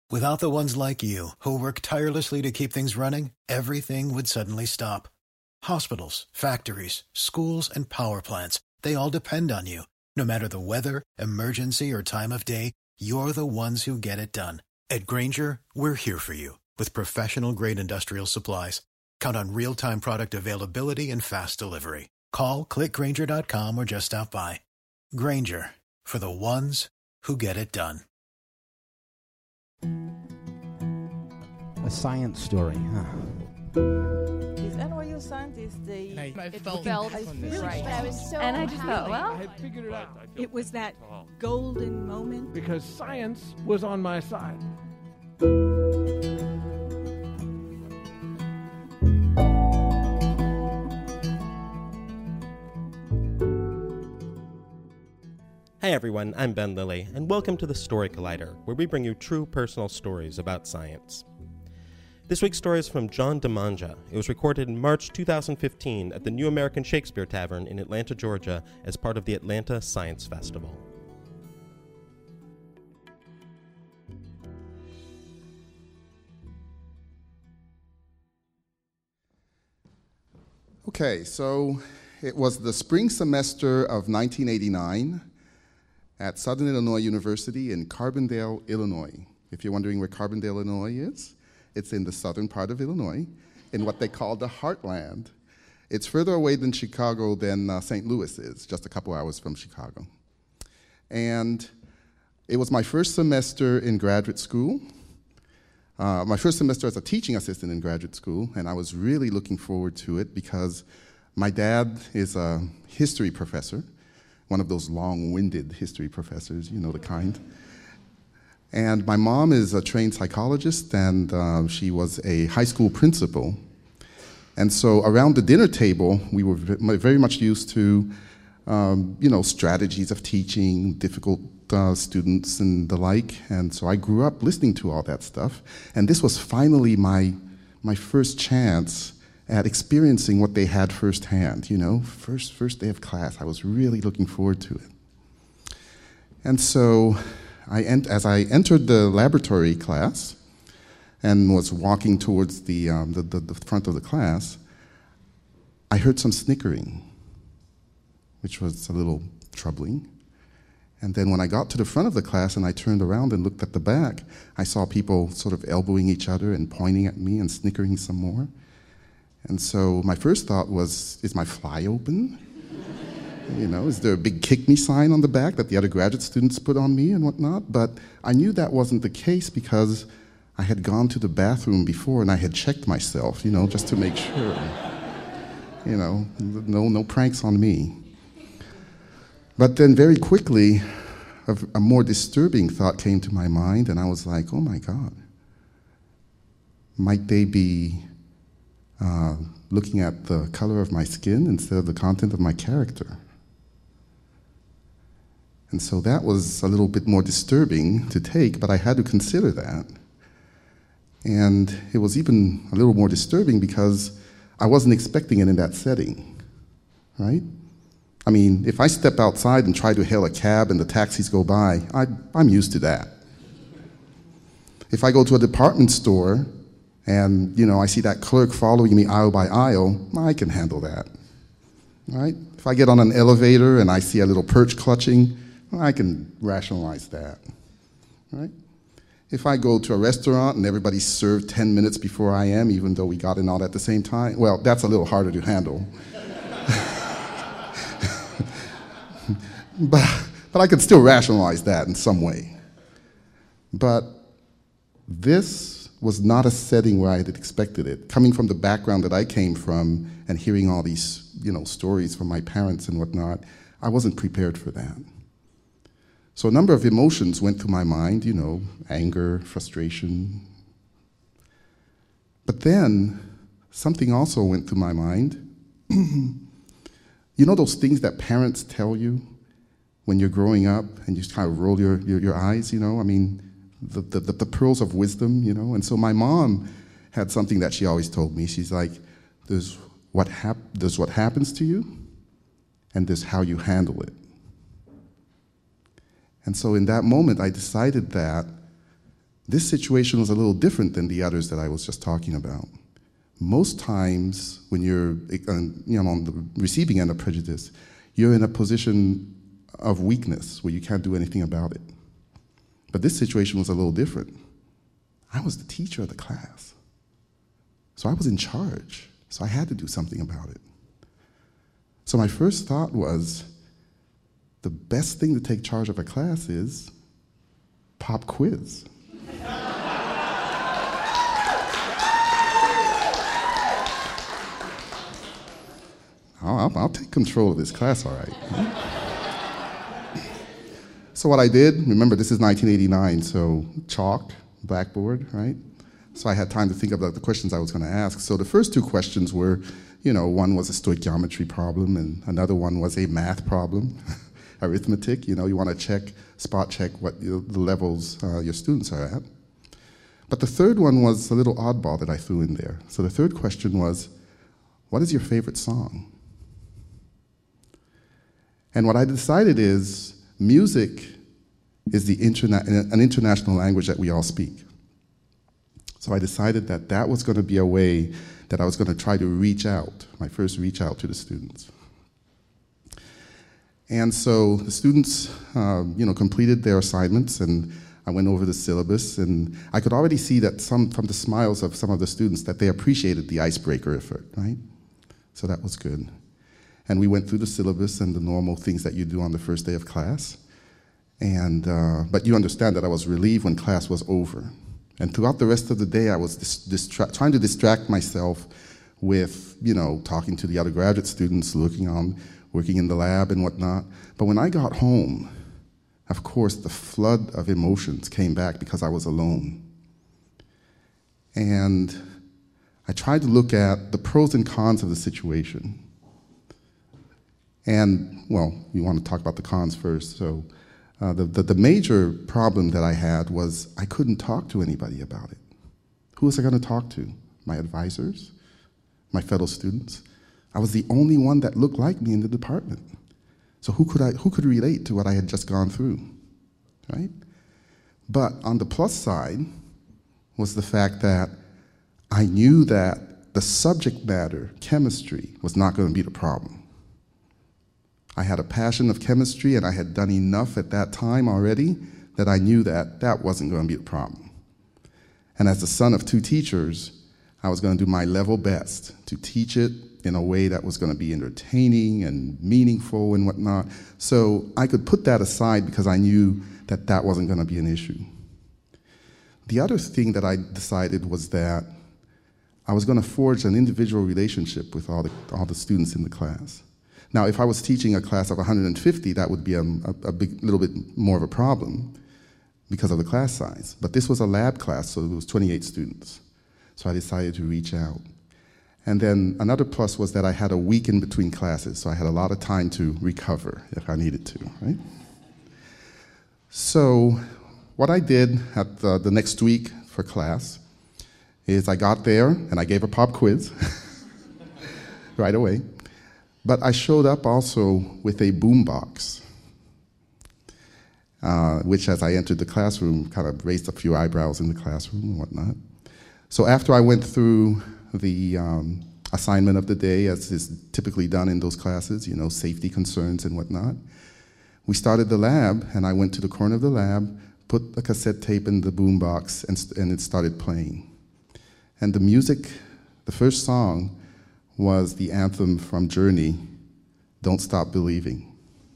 Without the ones like you, who work tirelessly to keep things running, everything would suddenly stop. Hospitals, factories, schools, and power plants, they all depend on you. No matter the weather, emergency, or time of day, you're the ones who get it done. At Grainger, we're here for you with professional-grade industrial supplies. Count on real-time product availability and fast delivery. Call, click Grainger.com, or just stop by. Grainger, for the ones who get it done. A science story, huh? These NYU scientists, they felt right. But I was so And I just thought, well, I had figured it out. it was that golden moment. Because science was on my side. Hey everyone, I'm Ben Lilly, and welcome to the Story Collider, where we bring you true personal stories about science. This week's story is from John DiMangia. It was recorded in March 2015 at the New American Shakespeare Tavern in Atlanta, Georgia, as part of the Atlanta Science Festival. Okay, so it was the spring semester of 1989 at Southern Illinois University in Carbondale, Illinois. If you're wondering where Carbondale, Illinois is, it's in the southern part of Illinois, in what they call the Heartland. It's further away than Chicago than St. Louis is, just a couple hours from Chicago. And it was my first semester in graduate school, my first semester as a teaching assistant in graduate school, and I was really looking forward to it because my dad is a history professor, one of those long-winded history professors, you know the kind. And my mom is a trained psychologist, and she was a high school principal. And so around the dinner table, we were very much used to, strategies of teaching, difficult students and the like. And so I grew up listening to all that stuff. And this was finally my first chance at experiencing what they had firsthand, first day of class. I was really looking forward to it. And so as I entered the laboratory class and was walking towards the front of the class, I heard some snickering, which was a little troubling. And then when I got to the front of the class and I turned around and looked at the back, I saw people sort of elbowing each other and pointing at me and snickering some more. And so my first thought was, is my fly open? Is there a big kick me sign on the back that the other graduate students put on me and whatnot? But I knew that wasn't the case because I had gone to the bathroom before and I had checked myself, just to make sure. No pranks on me. But then very quickly, a more disturbing thought came to my mind, and I was like, oh my God, might they be looking at the color of my skin instead of the content of my character? And so that was a little bit more disturbing to take, but I had to consider that. And it was even a little more disturbing because I wasn't expecting it in that setting, right? I mean, if I step outside and try to hail a cab and the taxis go by, I'm used to that. If I go to a department store and, I see that clerk following me aisle by aisle, I can handle that, right? If I get on an elevator and I see a little perch clutching, I can rationalize that, right? If I go to a restaurant and everybody's served 10 minutes before I am, even though we got in all at the same time, well, that's a little harder to handle. But I could still rationalize that in some way. But this was not a setting where I had expected it. Coming from the background that I came from and hearing all these, stories from my parents and whatnot, I wasn't prepared for that. So a number of emotions went through my mind, anger, frustration. But then something also went through my mind. Those things that parents tell you when you're growing up and you just kind of roll your eyes, the pearls of wisdom, And so my mom had something that she always told me. She's like, there's what happens to you, and there's how you handle it. And so in that moment, I decided that This situation was a little different than the others that I was just talking about. Most times when you're on the receiving end of prejudice, you're in a position of weakness where you can't do anything about it. But this situation was a little different. I was the teacher of the class. So I was in charge. So I had to do something about it. So my first thought was, the best thing to take charge of a class is pop quiz. I'll take control of this class, all right. So what I did, remember this is 1989, so chalk, blackboard, right? So I had time to think about the questions I was going to ask. So the first two questions were, one was a stoichiometry problem, and another one was a math problem, arithmetic. You want to spot check what the levels your students are at. But the third one was a little oddball that I threw in there. So the third question was, what is your favorite song? And what I decided is, music is an international language that we all speak. So I decided that was going to be a way that I was going to try to reach out, my first reach out to the students. And so the students, completed their assignments, and I went over the syllabus, and I could already see that from the smiles of some of the students that they appreciated the icebreaker effort, right? So that was good. And we went through the syllabus and the normal things that you do on the first day of class. And but you understand that I was relieved when class was over. And throughout the rest of the day, I was trying to distract myself with, talking to the other graduate students, working in the lab and whatnot. But when I got home, of course, the flood of emotions came back because I was alone. And I tried to look at the pros and cons of the situation. And, we want to talk about the cons first. So the major problem that I had was I couldn't talk to anybody about it. Who was I going to talk to? My advisors? My fellow students? I was the only one that looked like me in the department. So who could relate to what I had just gone through, right? But on the plus side was the fact that I knew that the subject matter, chemistry, was not going to be the problem. I had a passion of chemistry, and I had done enough at that time already that I knew that wasn't going to be the problem. And as the son of two teachers, I was going to do my level best to teach it in a way that was going to be entertaining and meaningful and whatnot. So I could put that aside because I knew that wasn't going to be an issue. The other thing that I decided was that I was going to forge an individual relationship with all the students in the class. Now, if I was teaching a class of 150, that would be a little bit more of a problem because of the class size. But this was a lab class, so it was 28 students. So I decided to reach out. And then another plus was that I had a week in between classes, so I had a lot of time to recover if I needed to, right? So what I did at the next week for class is I got there and I gave a pop quiz right away. But I showed up also with a boombox, which as I entered the classroom kind of raised a few eyebrows in the classroom and whatnot. So after I went through the assignment of the day, as is typically done in those classes, safety concerns and whatnot, we started the lab, and I went to the corner of the lab, put a cassette tape in the boombox, and it started playing. And the music, the first song, was the anthem from Journey, Don't Stop Believing.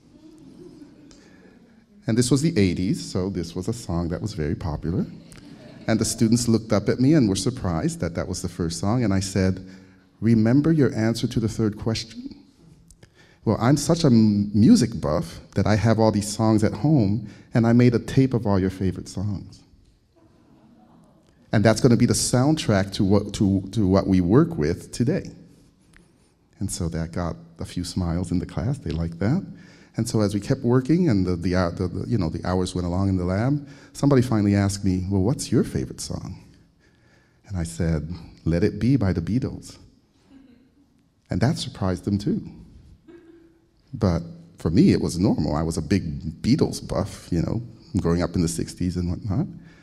And this was the 80s, so this was a song that was very popular. And the students looked up at me and were surprised that was the first song, and I said, remember your answer to the third question? Well, I'm such a music buff that I have all these songs at home, and I made a tape of all your favorite songs. And that's going to be the soundtrack to what we work with today. And so that got a few smiles in the class. They liked that. And so as we kept working and the hours went along in the lab, somebody finally asked me, well, what's your favorite song? And I said, Let It Be by the Beatles. And that surprised them too. But for me, it was normal. I was a big Beatles buff, growing up in the 60s and whatnot.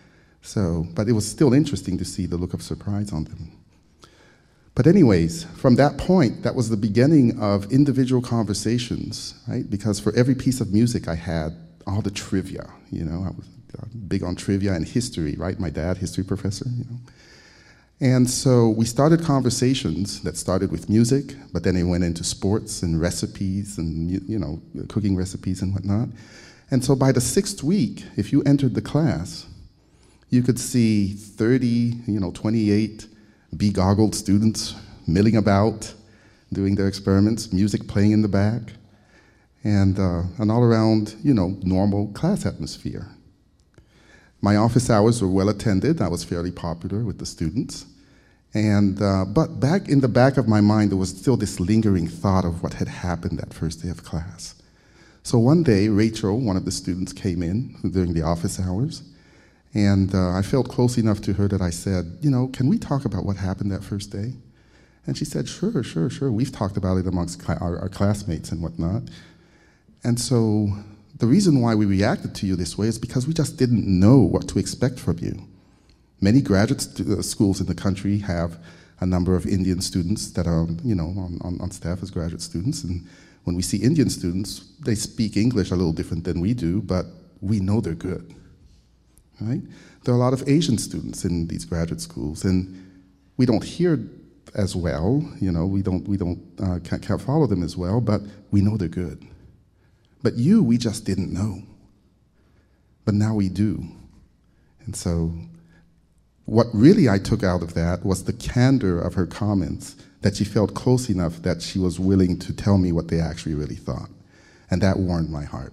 But it was still interesting to see the look of surprise on them. But anyways, from that point, that was the beginning of individual conversations, right? Because for every piece of music I had all the trivia, I was big on trivia and history, right? My dad, history professor, And so we started conversations that started with music, but then it went into sports and recipes and, cooking recipes and whatnot. And so by the 6th week, if you entered the class, you could see 30, 28 begoggled students milling about, doing their experiments, music playing in the back, and an all-around, normal class atmosphere. My office hours were well attended. I was fairly popular with the students. But back in the back of my mind, there was still this lingering thought of what had happened that first day of class. So one day, Rachel, one of the students, came in during the office hours, and I felt close enough to her that I said, can we talk about what happened that first day? And she said, sure. We've talked about it amongst our classmates and whatnot. And so the reason why we reacted to you this way is because we just didn't know what to expect from you. Many graduate schools in the country have a number of Indian students that are, on staff as graduate students. And when we see Indian students, they speak English a little different than we do, but we know they're good, right? There are a lot of Asian students in these graduate schools, and we don't hear as well, we can't follow them as well, but we know they're good. But we just didn't know. But now we do. And so what really I took out of that was the candor of her comments, that she felt close enough that she was willing to tell me what they actually really thought. And that warmed my heart.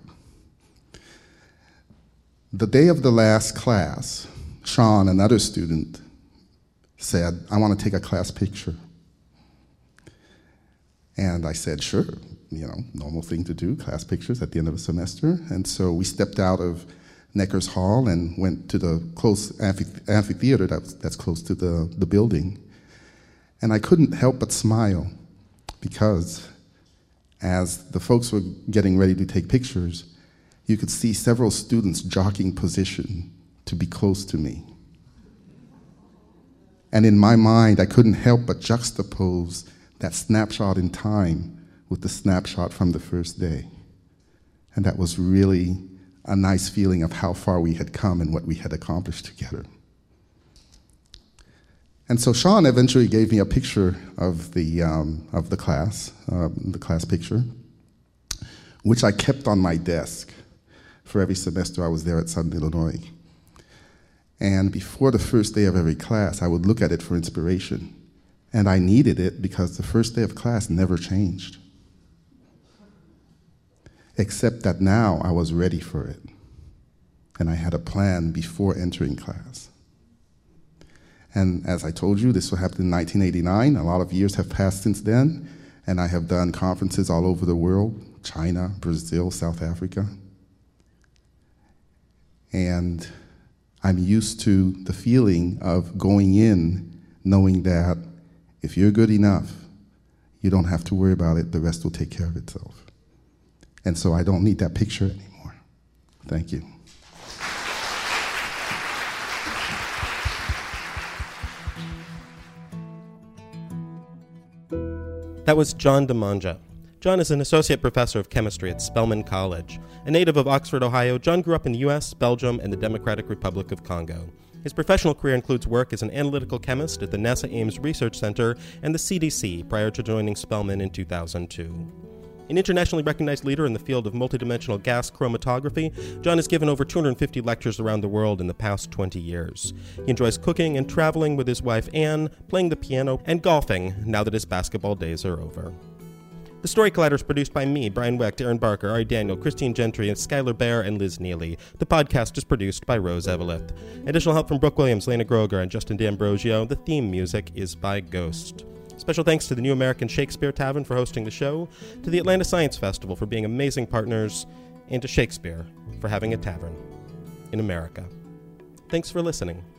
The day of the last class, Sean, another student, said, I want to take a class picture. And I said, sure, normal thing to do, class pictures at the end of a semester. And so we stepped out of Neckers Hall and went to the close amphitheater that's close to the building. And I couldn't help but smile, because as the folks were getting ready to take pictures, you could see several students jockeying position to be close to me. And in my mind, I couldn't help but juxtapose that snapshot in time with the snapshot from the first day. And that was really a nice feeling of how far we had come and what we had accomplished together. And so Sean eventually gave me a picture of the class picture, which I kept on my desk for every semester I was there at Southern Illinois. And before the first day of every class, I would look at it for inspiration. And I needed it because the first day of class never changed. Except that now I was ready for it. And I had a plan before entering class. And as I told you, this happened in 1989. A lot of years have passed since then. And I have done conferences all over the world, China, Brazil, South Africa. And I'm used to the feeling of going in knowing that if you're good enough, you don't have to worry about it. The rest will take care of itself. And so I don't need that picture anymore. Thank you. That was John Dimondja. John is an associate professor of chemistry at Spelman College. A native of Oxford, Ohio, John grew up in the US, Belgium, and the Democratic Republic of Congo. His professional career includes work as an analytical chemist at the NASA Ames Research Center and the CDC prior to joining Spelman in 2002. An internationally recognized leader in the field of multidimensional gas chromatography, John has given over 250 lectures around the world in the past 20 years. He enjoys cooking and traveling with his wife Anne, playing the piano, and golfing now that his basketball days are over. The Story Collider is produced by me, Brian Wecht, Aaron Barker, Ari Daniel, Christine Gentry, and Skylar Bear, and Liz Neely. The podcast is produced by Rose Eveleth. Additional help from Brooke Williams, Lena Groger, and Justin D'Ambrosio. The theme music is by Ghost. Special thanks to the New American Shakespeare Tavern for hosting the show, to the Atlanta Science Festival for being amazing partners, and to Shakespeare for having a tavern in America. Thanks for listening.